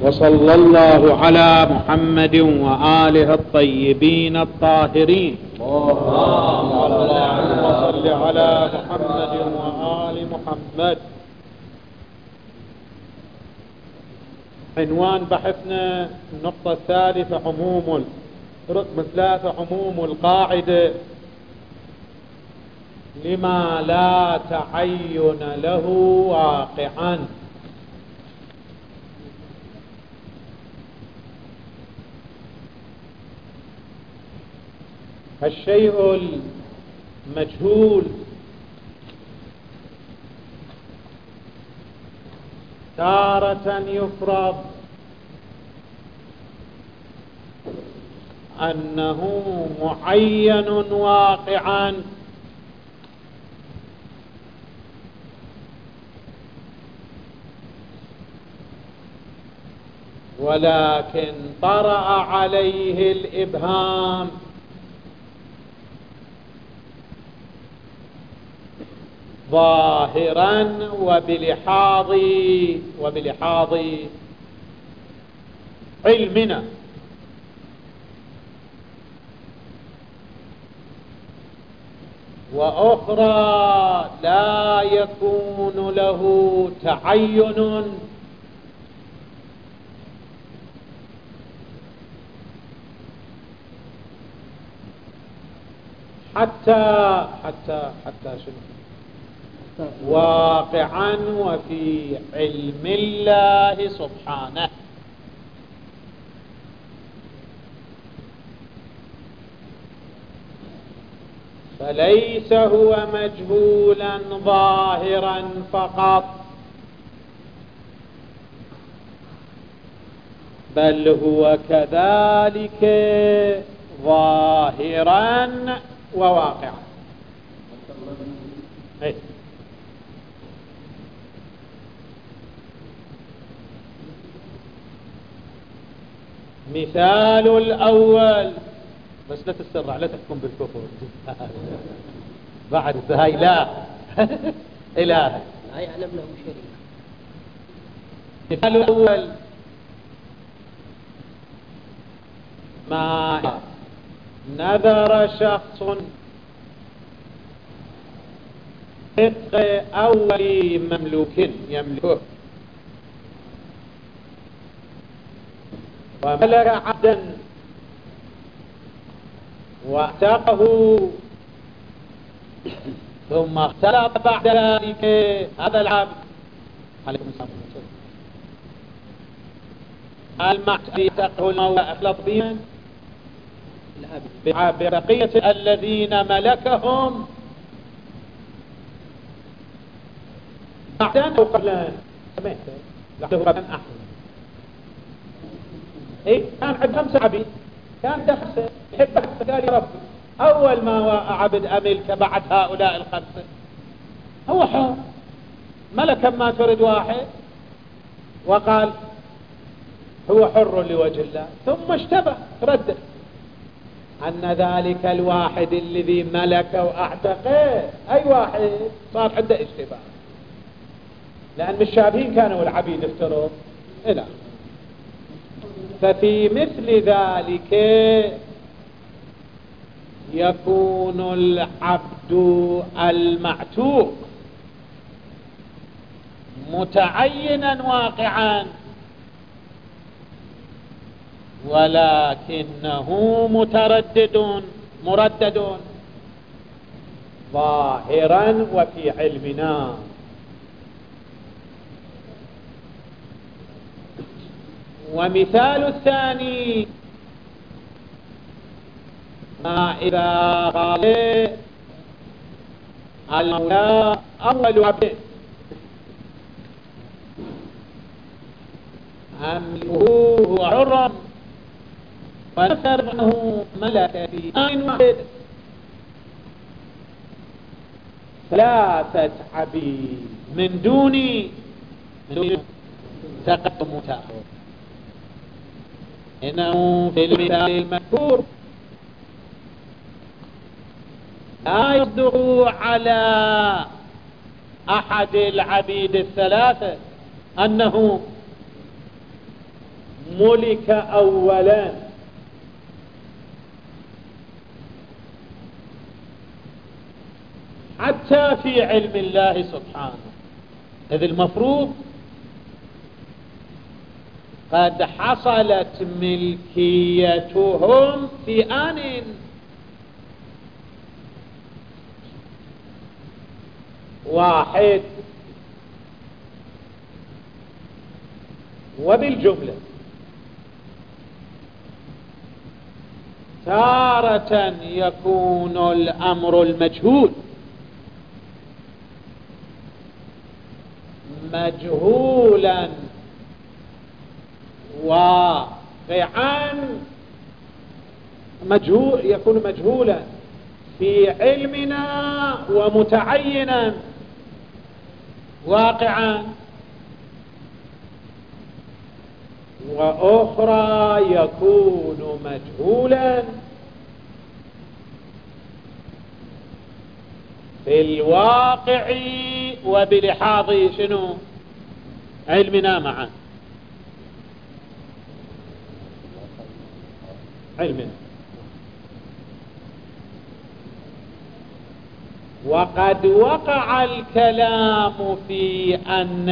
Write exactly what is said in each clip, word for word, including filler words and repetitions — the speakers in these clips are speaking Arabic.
وصلى الله على محمد وآله الطيبين الطاهرين. اللهم صل على محمد وآل محمد. عنوان بحثنا النقطة الثالثة عموم رقم ثلاثة عموم القاعدة لما لا تعين له واقعا. الشيء المجهول تارة يفرض أنه معين واقعا، ولكن طرأ عليه الإبهام ظاهرا وبلحاظ وبلحاظ علمنا، وأخرى لا يكون له تعين حتى حتى حتى شنو واقعا وفي علم الله سبحانه. فليس هو مجهولا ظاهرا فقط، بل هو كذلك ظاهرا وواقعا. ايه مثال الأول، بس لا تسرع، لا تحكم بالكفر بعد هاي لا إله لا يعلم له شريك. مثال الأول ما نذر شخص عتق أول مملوك يملكه، وملك عبدا واعتقه، ثم اختلط بعد ذلك هذا العبد عليكم السلام المعتقه المولى اختلط بهم ببقية الذين ملكهم بعدين او قبلا سمعت لحظه قبلا احسن. ايه كان عند خمسة عبيد، كان دخل يحب قال يا رب اول ما عبد املك بعد هؤلاء الخمسة، هو حر ملكا ما ترد واحد، وقال هو حر لوجه الله، ثم اشتبه ردد ان ذلك الواحد الذي ملك واعتقه اي واحد صار عنده اشتباه، لان الشابهين كانوا العبيد افترض الى. ففي مثل ذلك يكون العبد المعتوق متعينا واقعا، ولكنه متردد مردد ظاهرا وفي علمنا. ومثال الثاني ما إذا قال المولى أول عبد أملكه هو حر ونفر أنه ملك في آن واحد ثلاثة عبيد من دوني من دون تقدم متأخر، إنه في المثال المذكور لا يصدق على أحد العبيد الثلاثة أنه ملك أولا حتى في علم الله سبحانه، إذ المفروض قد حصلت ملكيتهم في آن واحد. وبالجملة تارة يكون الأمر المجهول مجهولا واقعا، مجهول يكون مجهولا في علمنا ومتعينا واقعا، وأخرى يكون مجهولا في الواقع وبلحاظ شنو علمنا معا، علمنا. وقد وقع الكلام في أن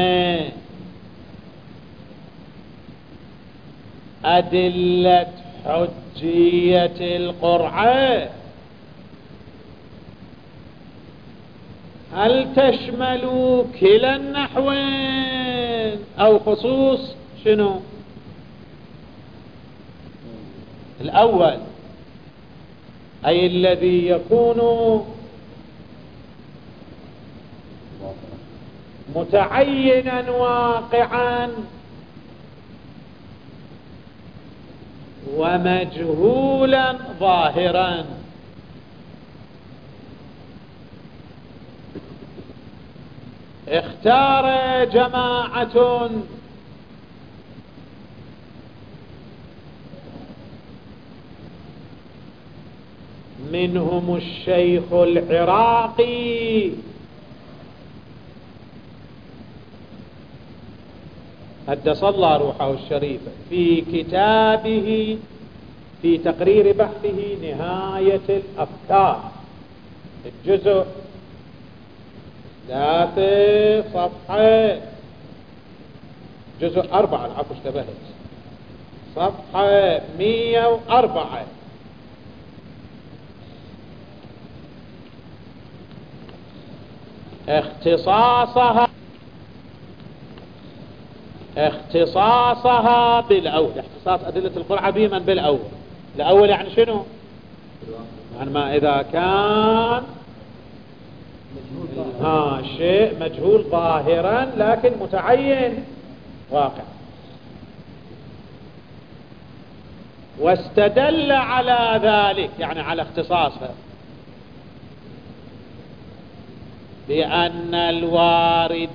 أدلة حجية القرعة هل تشمل كلا النحوين أو خصوص شنو الأول، أي الذي يكون متعينا واقعا ومجهولا ظاهرا. اختار جماعة منهم الشيخ العراقي قدس الله روحه الشريفة في كتابه في تقرير بحثه نهاية الأفكار الجزء ثلاثة صفحة جزء أربعة العفو اشتبهت صفحة مية وأربعة اختصاصها اختصاصها بالأول، اختصاص أدلة القرعة بمن بالأول. الأول يعني شنو؟ يعني ما إذا كان ها شيء مجهول ظاهرا لكن متعين واقع. واستدل على ذلك يعني على اختصاصها بأن الوارد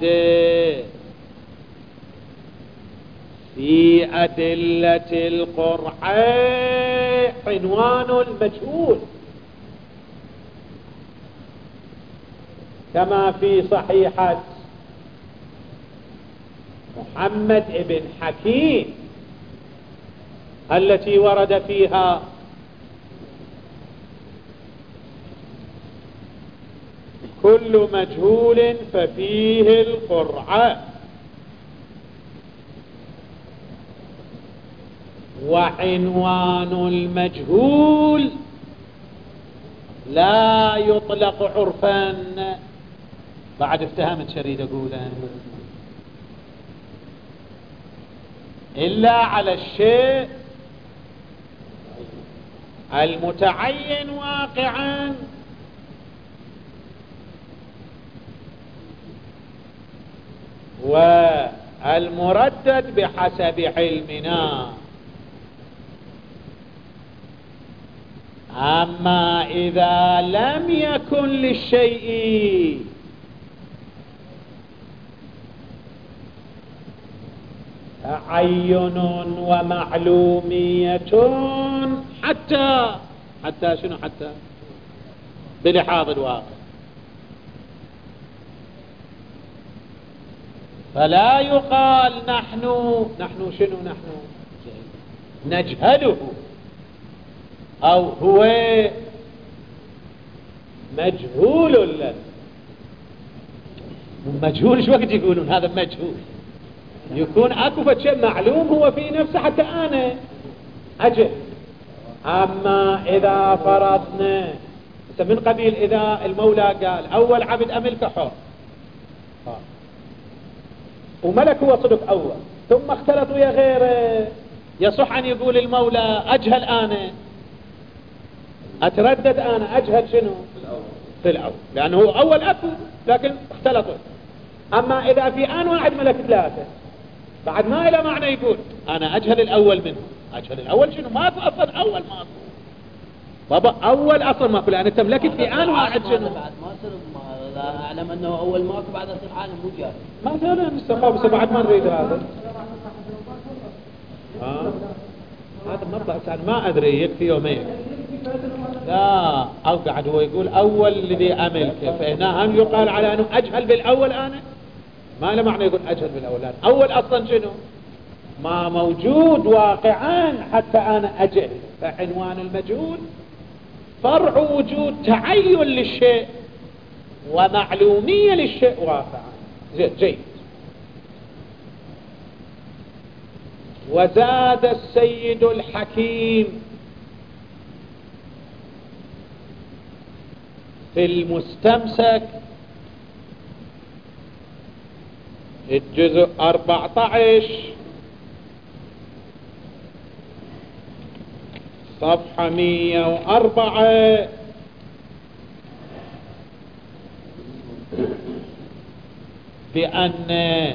في أدلة القرعة عنوان المجهول كما في صحيحة محمد بن حكيم التي ورد فيها كل مجهول ففيه القرعة، وعنوان المجهول لا يطلق عرفا. بعد افتهمت شريد أقولا إلا على الشيء المتعين واقعا والمردد بحسب علمنا. أما إذا لم يكن للشيء تعين ومعلومية حتى حتى شنو حتى بلحاظ الواقع، فلا يقال نحن نحن شنو نحن نجهله أو هو مجهول لنا. مجهول شو وقت يقولون هذا مجهول؟ يكون اكو شيء معلوم هو في نفسه حتى انا اجل. اما اذا فرضنا من قبيل اذا المولى قال اول عبد املك حر وملك هو صدق اول ثم اختلط ويا غيره، يصح ان يقول المولى اجهل انا، اتردد انا اجهل شنو في الاول لانه هو اول اكو لكن اختلطوا. اما اذا في ان واحد ملك ثلاثه بعد ما الى معنى يقول انا اجهل الاول منه. اجهل الاول شنو؟ ماكو اصلا اول ماكو بابا اول اصلا ماكو لان انت ملكت في ان واحد شنو بعد ما صار لا اعلم انه اول ماكو بعد اصير عالم مو جاهل مثلا استخاب بعد ما نريد هذا ها هذا مطلع كان ما ادري يكفي يومين لا او قاعد هو يقول اول الذي املك فهنا هم يقال على انه اجهل بالاول انا ما له معنى يقول اجهل بالاول انا اول اصلا شنو ما موجود واقعا حتى انا اجهل. فعنوان المجهول فرع وجود تعين للشيء ومعلومية للشيء واقعا. جيد. وزاد السيد الحكيم في المستمسك الجزء أربعة عشر صفحة مية وأربعة بأن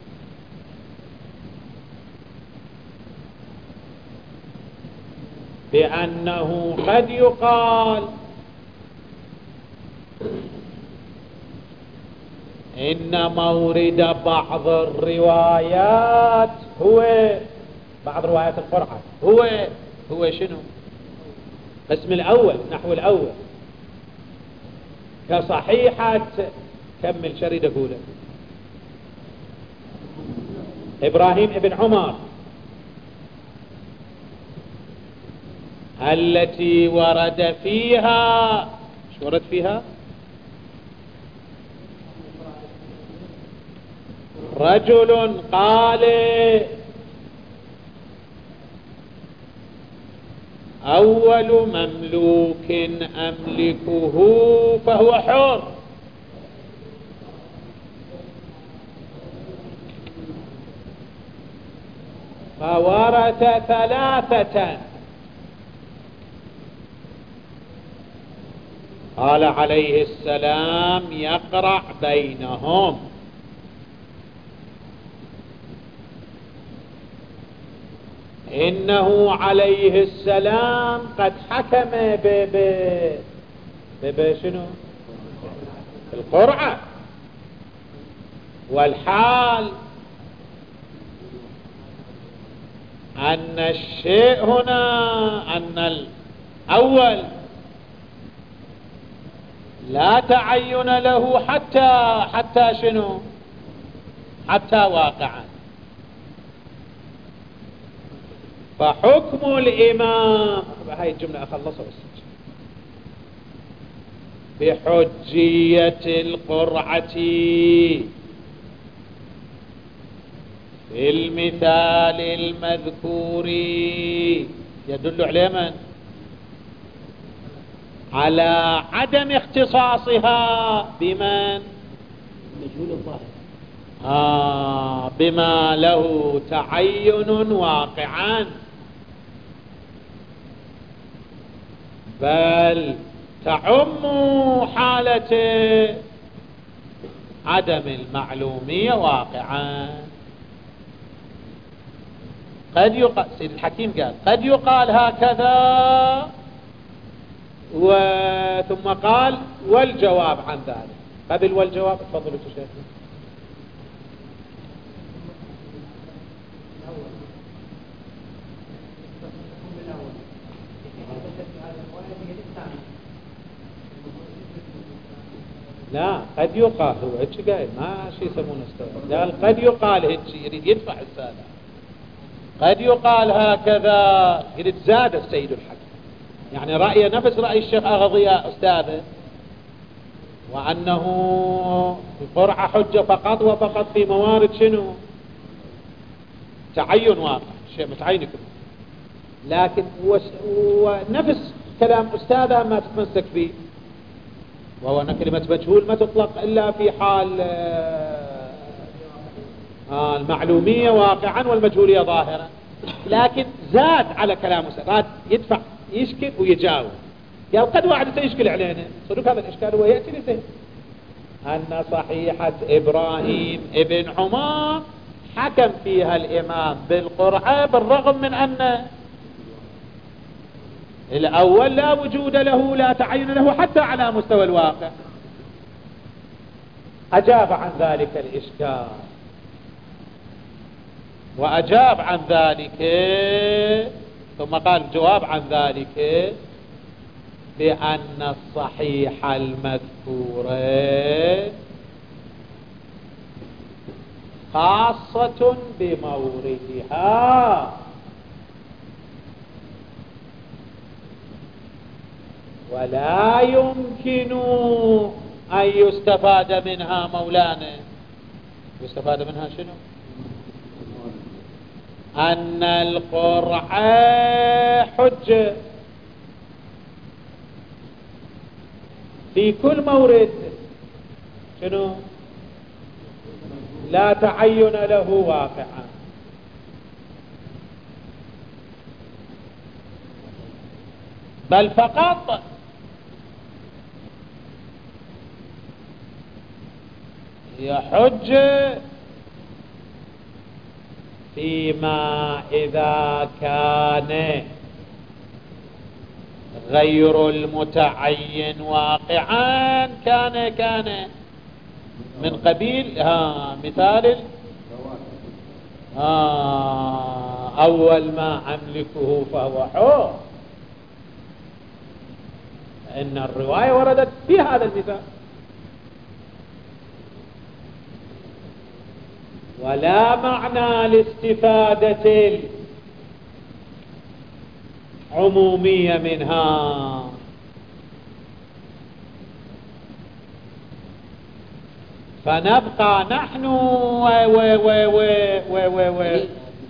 بأنه قد يقال إن مورد بعض الروايات هو بعض روايات القرآن هو هو شنو قسم الأول نحو الأول كصحيحة كمل شريد أقوله إبراهيم ابن عمر التي ورد فيها شو ورد فيها رجل قال أول مملوك أملكه فهو حر فورث ثلاثة قال عليه السلام يقرع بينهم إنه عليه السلام قد حكم ب ب ب شنو القرعة والحال أن الشيء هنا أن الأول لا تعين له حتى حتى شنو حتى واقعا. فحكم الإمام هاي الجملة أخلصها بس بحجية القرعة في المثال المذكور يدل عليه من على عدم اختصاصها بمن مجهول الظاهر آه بما له تعين واقعا بل تعم حالة عدم المعلومية واقعا. قد يقال سيد الحكيم قال قد يقال هكذا وثم قال والجواب عن ذلك قبل والجواب تفضلوا تشاهدون لا قد يقال هو هيك قايل ما شي يسمونه استوى قال قد يقال هيك يريد يدفع السالة قد يقال هكذا. قلت زاد السيد الحكيم يعني رأي نفس رأي الشيخ أغضياء أستاذه، وأنه القرعة حجة فقط وفقط في موارد شنو؟ تعين واقع، شيء متعين يكون. لكن ونفس كلام أستاذه ما تتمسك به، وهو أن كلمة مجهول ما تطلق إلا في حال آه المعلومية واقعا والمجهولية ظاهرا. لكن زاد على كلام أستاذ، يدفع يشكل ويجاوب. قال قد واحد سيشكل علينا صدق هذا الإشكال، هو يأتي لسه أن صحيحة إبراهيم ابن عمر حكم فيها الإمام بالقرعة، بالرغم من أن الأول لا وجود له لا تعين له حتى على مستوى الواقع. أجاب عن ذلك الإشكال، وأجاب عن ذلك ثم قال جواب عن ذلك بأن الصحيح المذكورة خاصة بموردها، ولا يمكن أن يستفاد منها مولانا. يستفاد منها شنو؟ أن القرعة حجة في كل مورد شنو؟ لا تعين له واقعا. بل فقط يحج فيما إذا كان غير المتعين واقعا كان كان من قبيل ها مثال ها أول ما أملكه فهو حر، إن الرواية وردت في هذا المثال. ولا معنى لاستفادة العمومية منها، فنبقى نحن و و و و و و و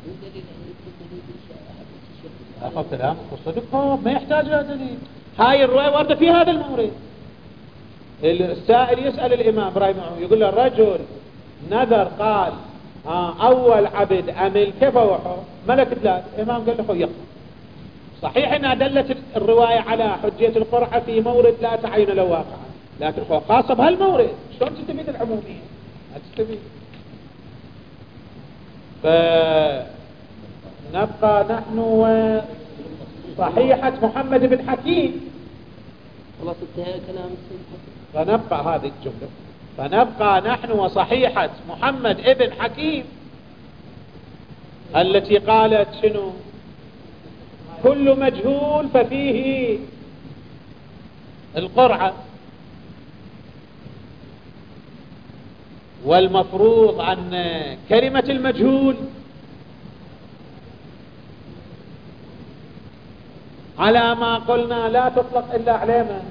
أخذت الآن والصدق ما يحتاج إلى دليل. هاي الرواية واردة في هذا المورد. السائل يسأل الإمام إبراهيم يقول له الرجل نذر قال آه أول عبد أملك فهو حر، ملك ثلاث. الإمام قال له خذ يقرأ. صحيح أنها دلت الرواية على حجية القرعة في مورد لا تعين له واقعا، لكن هو خاصة بهالمورد. شلون تستفيد العمومية؟ ما تستفيد. فنبقى نحن وصحيحة محمد بن حكيم. خلاص انتهى كلام السيد. فنبقى هذه الجملة، فنبقى نحن وصحيحة محمد ابن حكيم التي قالت شنو؟ كل مجهول ففيه القرعة، والمفروض أن كلمة المجهول على ما قلنا لا تطلق إلا على من؟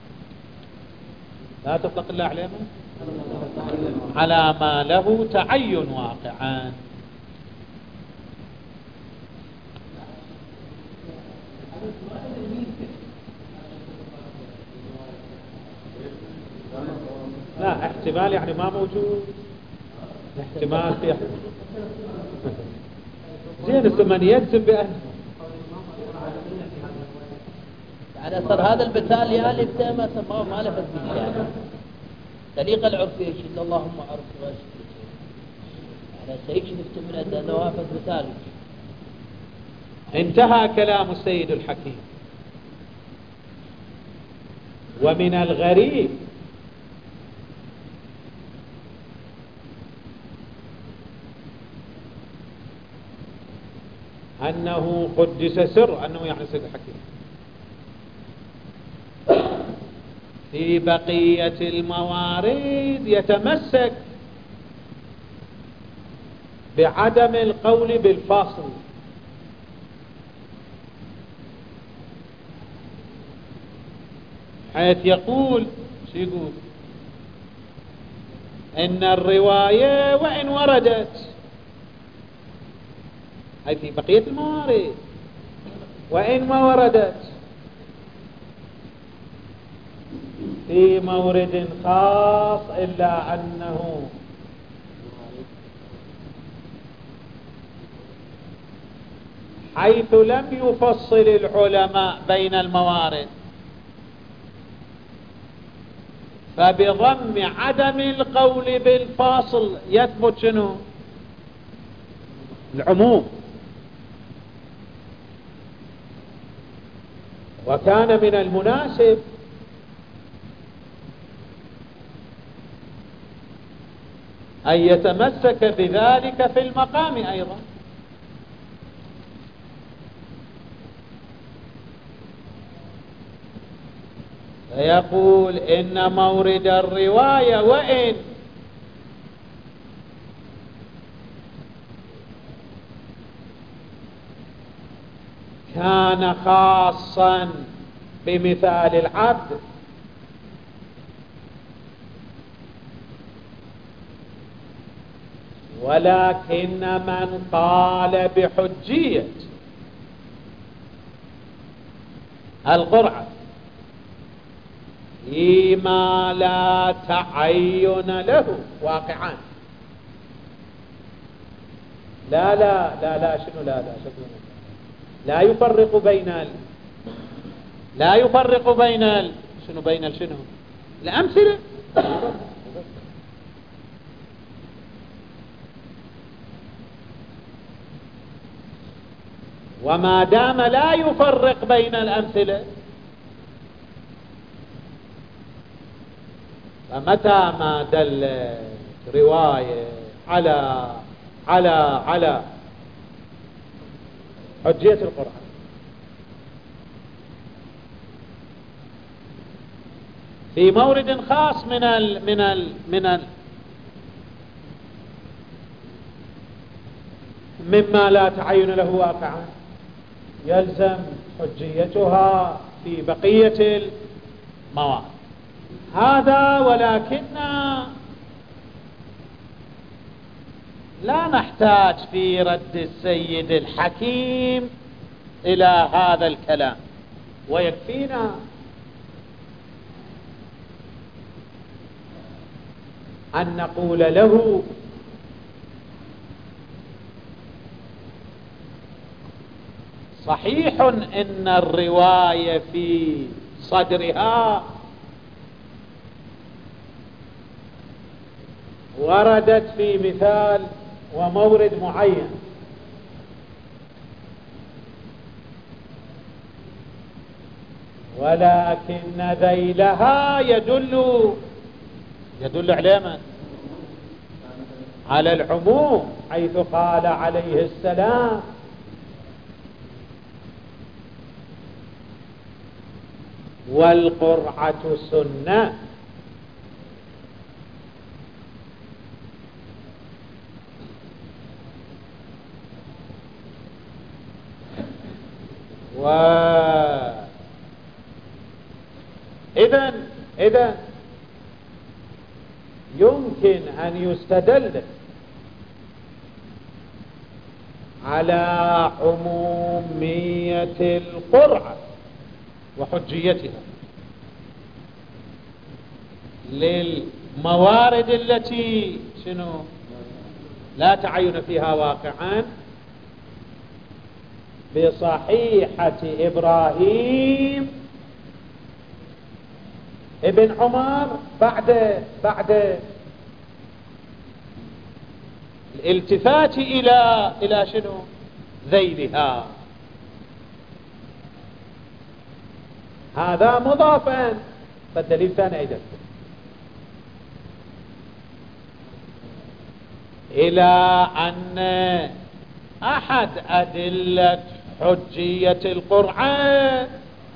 لا تطلق إلا على من؟ على ما له تعين واقعا. لا احتمال يعني ما موجود، احتمال في زين الثمن يجزم بأنه يعني صار هذا البتال يالف ما ما ما لفت به يعني طريقة العرفية إلا اللهم عرف واشكر على سيك شفت من هذا نوافذ بتال. انتهى كلام السيد الحكيم. ومن الغريب أنه قدس سر، أنه يعني السيد الحكيم في بقية الموارد يتمسك بعدم القول بالفاصل حيث يقول شو يقول إن الرواية وإن وردت، هاي في بقية الموارد، وإن ما وردت في مورد خاص إلا أنه حيث لم يفصل العلماء بين الموارد، فبضم عدم القول بالفاصل يثبت شنو؟ العموم. وكان من المناسب أن يتمسك بذلك في المقام أيضا. فيقول إن مورد الرواية وإن كان خاصا بمثال العبد، ولكن من قال بحجية القرعة فيما لا تعين له واقعان، لا لا لا لا شنو لا لا شنو لا يفرق بين ال... لا يفرق بين ال... شنو بين ال... شنو الأمثلة. وما دام لا يفرق بين الأمثلة، فمتى ما دلت رواية على على على حجية القرآن في مورد خاص من ال من ال من ال مما لا تعين له واقعا، يلزم حجيتها في بقية المواد. هذا ولكن لا نحتاج في رد السيد الحكيم إلى هذا الكلام، ويكفينا أن نقول له صحيح إن الرواية في صدرها وردت في مثال ومورد معين، ولكن ذيلها يدل يدل على من؟ على العموم، حيث قال عليه السلام والقرعة سنة. و إذن إذن يمكن أن يستدل على عمومية القرعة وحجيتها للموارد التي شنو لا تعين فيها واقعا بصحيحة إبراهيم ابن عمر بعد بعد الالتفات إلى إلى شنو ذيلها. هذا مضافا، فالدليل ثاني أيضا إلى أن أحد أدلة حجية القرآن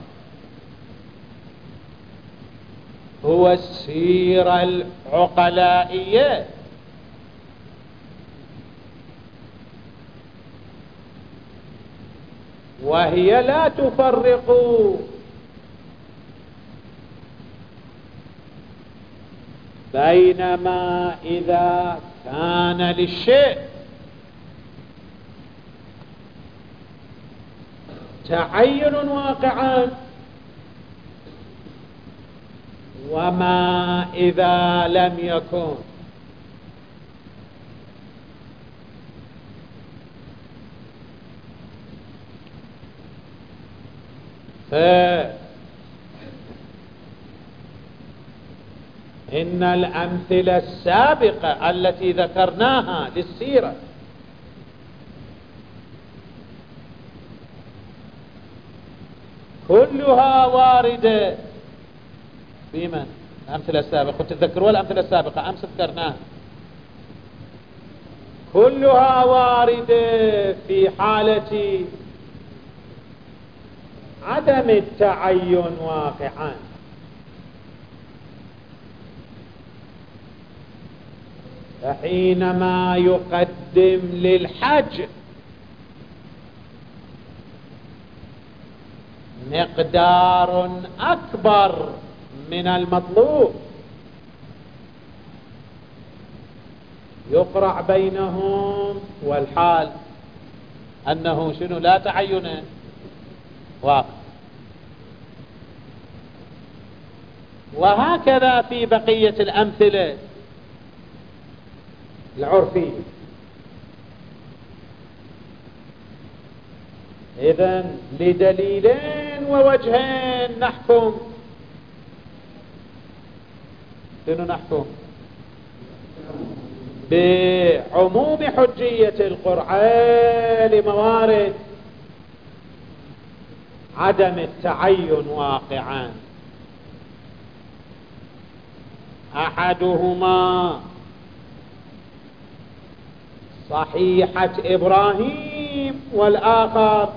هو السيرة العقلائية، وهي لا تفرق بينما إذا كان للشيء تعين واقعا وما إذا لم يكن فإن الأمثلة السابقة التي ذكرناها للسيرة كلها واردة في من؟ الأمثلة السابقة، كنت تذكروا الأمثلة السابقة أمس ذكرناها، كلها واردة في حالة عدم التعين واقعا. فحينما يقدم للحج مقدار أكبر من المطلوب يقرع بينهم والحال أنه شنو لا تعين واقع. وهكذا في بقية الأمثلة العرفية. إذن لدليلين ووجهين نحكم. شنو نحكم؟ بعموم حجية القرعة لموارد عدم التعين واقعا. أحدهما صحيحة إبراهيم والآخر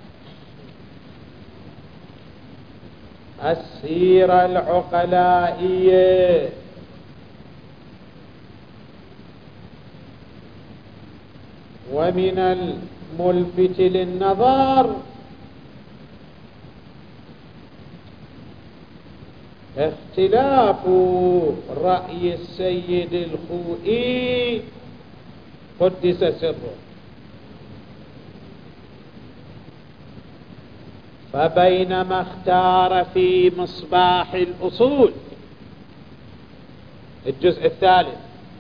السيرة العقلائية. ومن الملفت للنظر اختلاف رأي السيد الخوئي قدس سره، فبينما اختار في مصباح الأصول الجزء الثالث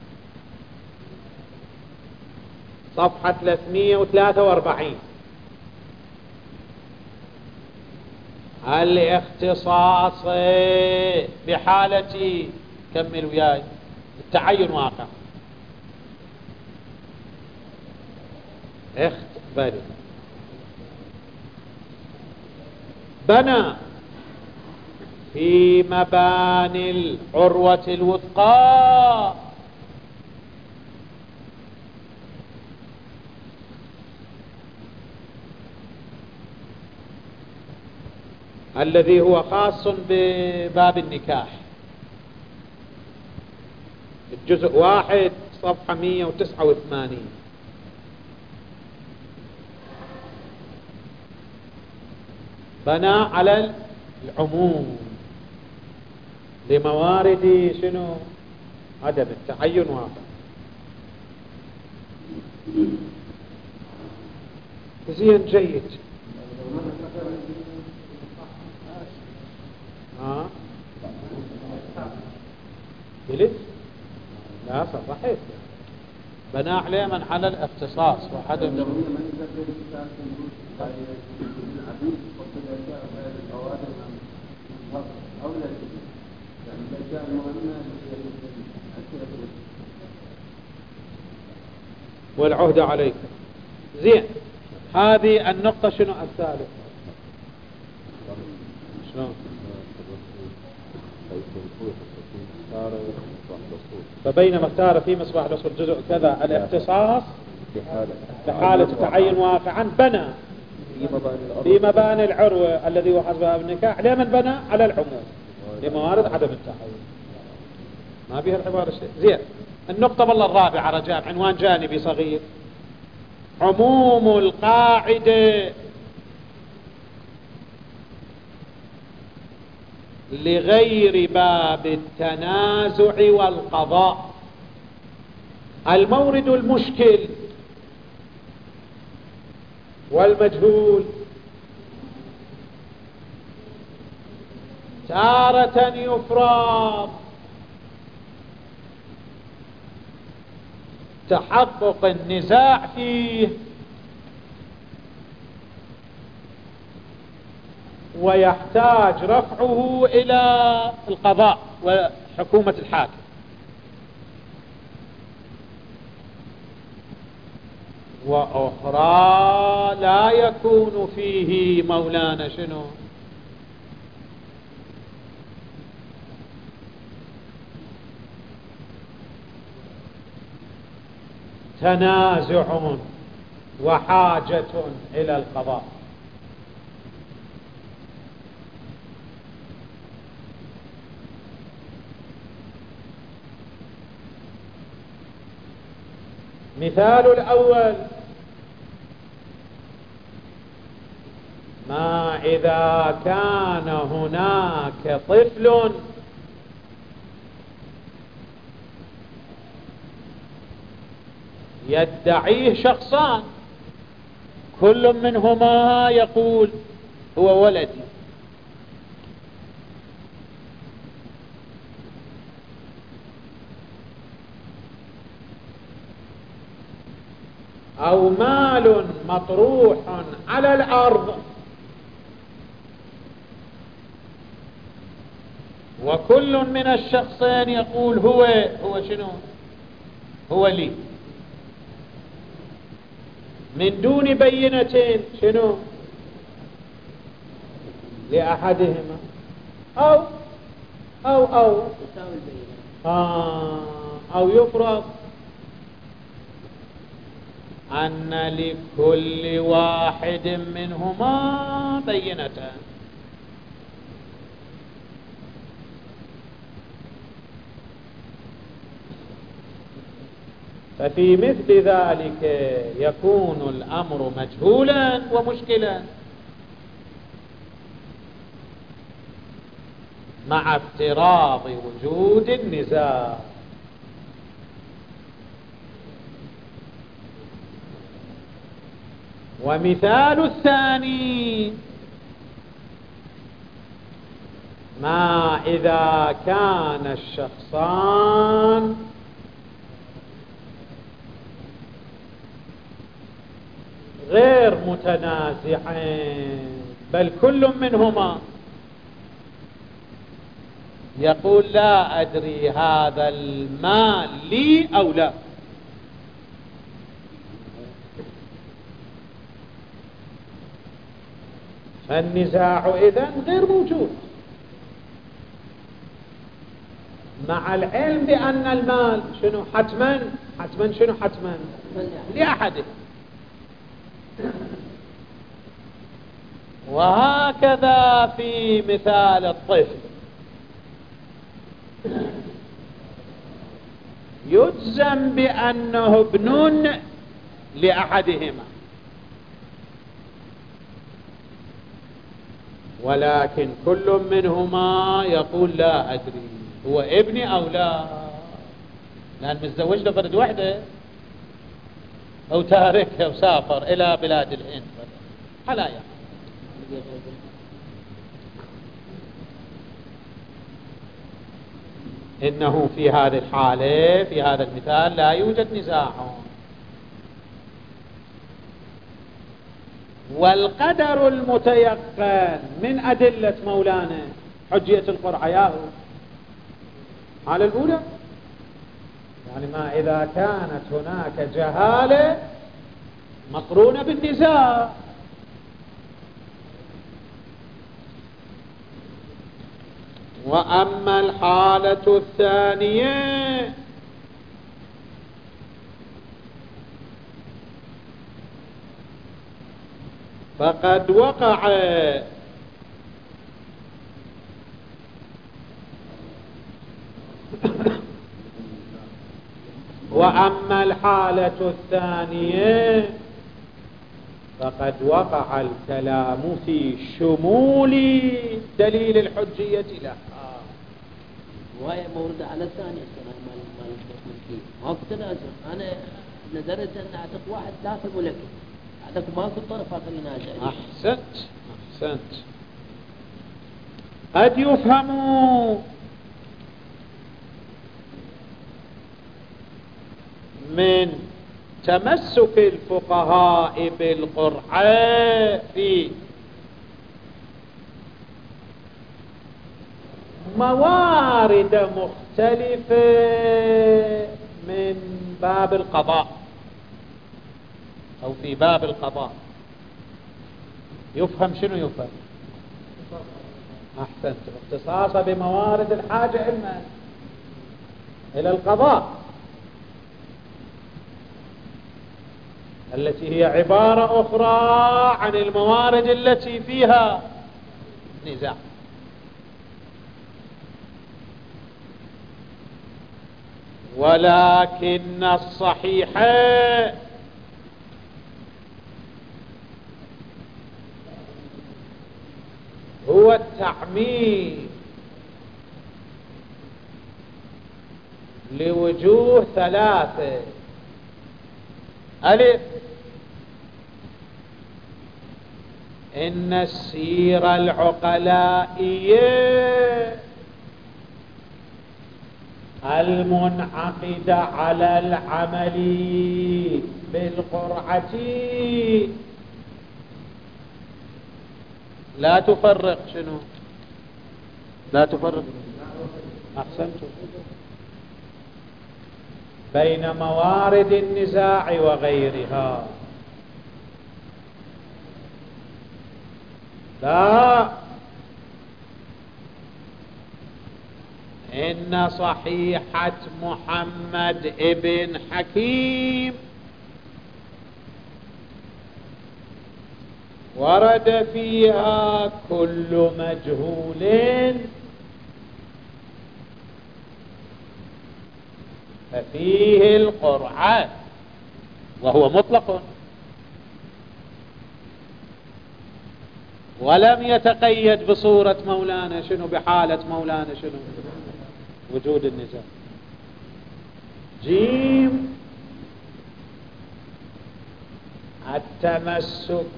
صفحة ثلاثمئة وثلاثة وأربعين الاختصاص بحالة كمل وياي التعين واقع اختبر بنى في مباني العروة الوثقى الذي هو خاص بباب النكاح الجزء واحد صفحة مئة وتسعة وثمانين بنى على العموم لموارد شنو عدم التعين واقع. زين جيد. ها قلت لا صحيح بنى عليه من على الاختصاص وعدم والعهد عليك. زين هذه النقطة شنو الثالثة شلون فبينما اختار في مصباح الأصول جزء كذا الاختصاص بحالة تعين واقعا بنى في مباني العروة الذي هو حسب باب النكاح لمن بنى على العموم لموارد عدم التعين. ما بيها العبارة شيء. زين النقطة بالله الرابعة رجاء عنوان جانبي صغير عموم القاعدة لغير باب التنازع والقضاء. المورد المشكل والمجهول تارة يفرض تحقق النزاع فيه ويحتاج رفعه إلى القضاء وحكومة الحاكم، وأخرى لا يكون فيه مولانا شنو تنازع وحاجة إلى القضاء. مثال الأول ما إذا كان هناك طفل يدعيه شخصان كل منهما يقول هو ولدي، أو مال مطروح على الأرض وكل من الشخصين يقول هو هو شنو هو لي من دون بينة شنو لأحدهما، أو أو أو آه أو يفرض أن لكل واحد منهما بينتان. ففي مثل ذلك يكون الأمر مجهولا ومشكلا مع افتراض وجود النزاع. ومثال الثاني ما إذا كان الشخصان غير متنازعين بل كل منهما يقول لا أدري هذا المال لي أو لا، فالنزاع إذن غير موجود مع العلم بأن المال شنو حتما حتما شنو حتما لأحده. وهكذا في مثال الطفل يجزم بأنه ابن لأحدهما، ولكن كل منهما يقول لا أدري هو ابني أو لا، لأن متزوج له فرد وحده أو تاركه وسافر إلى بلاد الهند حلايا. إنه في هذه الحالة في هذا المثال لا يوجد نزاع. والقدر المتيقن من أدلة مولانا حجية القرعة ياهو على الأولى، يعني ما إذا كانت هناك جهالة مقرونة بالنزاع. وأما الحالة الثانية فقد وقع وأما الحالة الثانية فقد وقع الكلام في شمول دليل الحجية لها. رواية موردة على الثانية السنة مال مال الملكية ماكو تنازع. أنا نذرت أن أعتق واحد ثلاثة ملكي، أعتق ماكو طرف آخر ينازع. أحسنت أحسنت. قد يفهم من تمسك الفقهاء بالقرعة في موارد مختلفة من باب القضاء أو في باب القضاء. يفهم شنو يفهم؟ أحسنت. اختصاصا بموارد الحاجة علما إلى القضاء التي هي عبارة أخرى عن الموارد التي فيها نزاع. ولكن الصحيح هو التعميم لوجوه ثلاثة. ألف، إن السيرة العقلائية المنعقدة على العمل بالقرعة لا تفرق شنو؟ لا تفرق أحسنتم بين موارد النزاع وغيرها. لا، إن صحيحة محمد ابن حكيم ورد فيها كل مجهول ففيه القرعة، وهو مطلق ولم يتقيد بصورة مولانا شنو، بحالة مولانا شنو، وجود النزاع. جيم، التمسك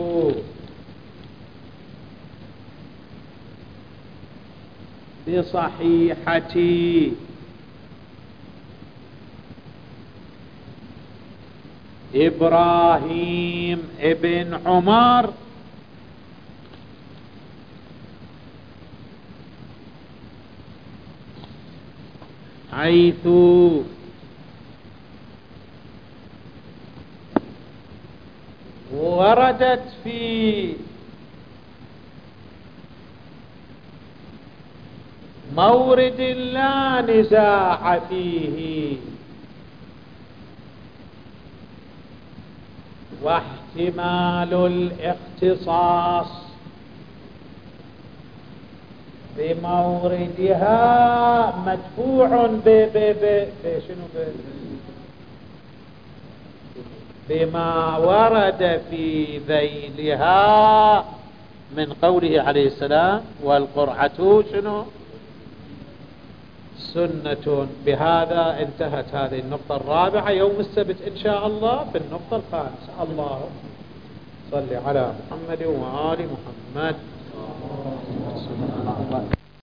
بصحيحة إبراهيم ابن عمر حيث وردت في مورد لا نزاع فيه واحتمال الاختصاص بموردها مدفوع ب ب ب شنو ب بما ورد في ذيلها من قوله عليه السلام والقرعة شنو سنة. بهذا انتهت هذه النقطة الرابعة. يوم السبت إن شاء الله في النقطة الخامسة. اللهم صل على محمد وآل محمد.